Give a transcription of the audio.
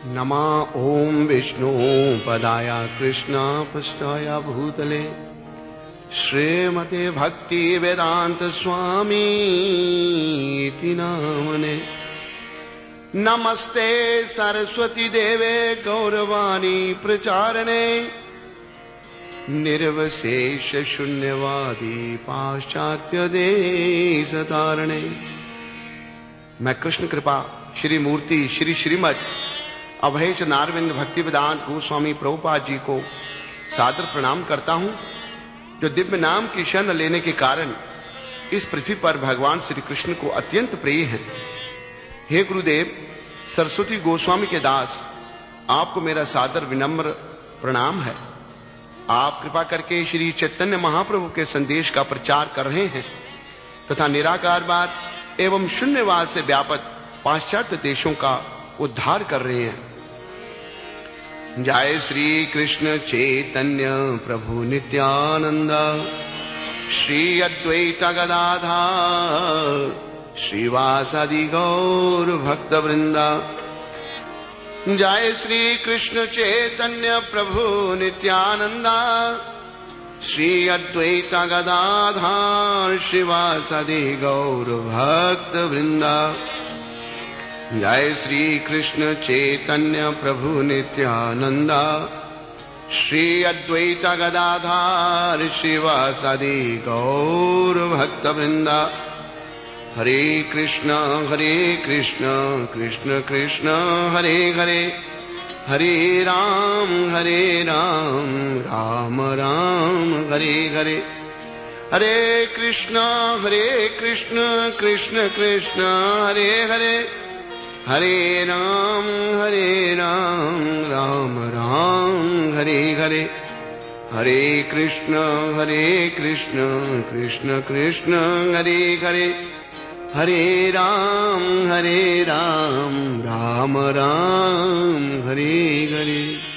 नमः ओम विष्णु पदाय कृष्ण पृष्ठाय भूतले श्रीमते भक्ति वेदांत स्वामी इति नामने। नमस्ते सरस्वती देवे गौरवाणी प्रचारणे निर्वशेष शून्यवादी पाश्चात्य देश तारणे। मैं कृष्ण कृपा श्री मूर्ति श्री श्रीमद अभय नारविंद भक्ति वेदांत गोस्वामी प्रभुपाद जी को सादर प्रणाम करता हूं, जो दिव्य नाम की शरण लेने के कारण इस पृथ्वी पर भगवान श्री कृष्ण को अत्यंत प्रिय हैं। हे गुरुदेव, सरस्वती गोस्वामी के दास, आपको मेरा सादर विनम्र प्रणाम है। आप कृपा करके श्री चैतन्य महाप्रभु के संदेश का प्रचार कर रहे हैं तथा निराकारवाद एवं शून्यवाद से व्यापक पाश्चात्य देशों का उद्धार कर रहे हैं। जय श्री कृष्ण चैतन्य प्रभु नित्यानंद, श्री अद्वैत गदाधर श्रीवासादि गौर भक्त वृंदा। जय श्री कृष्ण चैतन्य प्रभु नित्यानंद, श्री अद्वैत गदाधर श्रीवासादि गौर भक्त वृंदा। जय श्री कृष्ण चैतन्य प्रभु नित्यानंद, श्री अद्वैत गदाधर श्रीवासादि गौर भक्त वृंदा। हरे कृष्ण कृष्ण कृष्ण हरे हरे, हरे राम राम राम हरे हरे। हरे कृष्ण कृष्ण कृष्ण हरे हरे, हरे राम राम राम हरे हरे। हरे कृष्ण कृष्ण कृष्ण हरे हरे, हरे राम राम राम हरे हरे।